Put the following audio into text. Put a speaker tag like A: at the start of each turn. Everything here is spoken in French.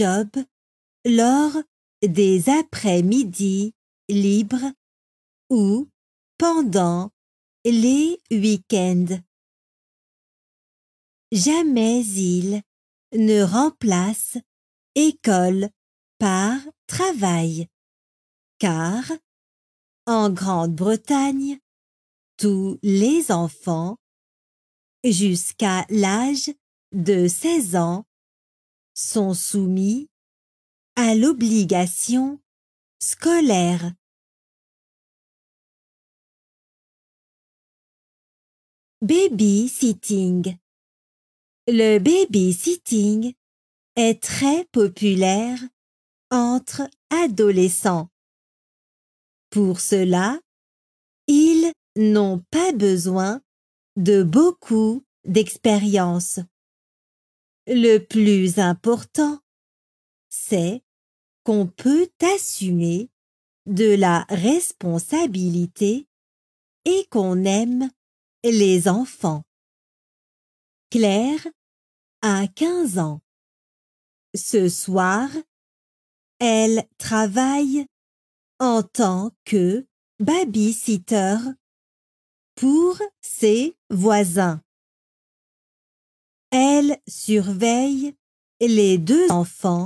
A: job lors des après-midi libres ou pendant les week-ends. Jamais il ne remplace école par travail, car en Grande-Bretagne, tous les enfants jusqu'à l'âge de 16 ans sont soumis à l'obligation scolaire. Babysitting. Le babysitting est très populaire entre adolescents. Pour cela, ils n'ont pas besoin de beaucoup d'expérience. Le plus important, c'est qu'on peut assumer de la responsabilité et qu'on aime les enfants. Claire a 15 ans. Ce soir, elle travaille en tant que babysitter pour ses voisins. Elle surveille les deux enfants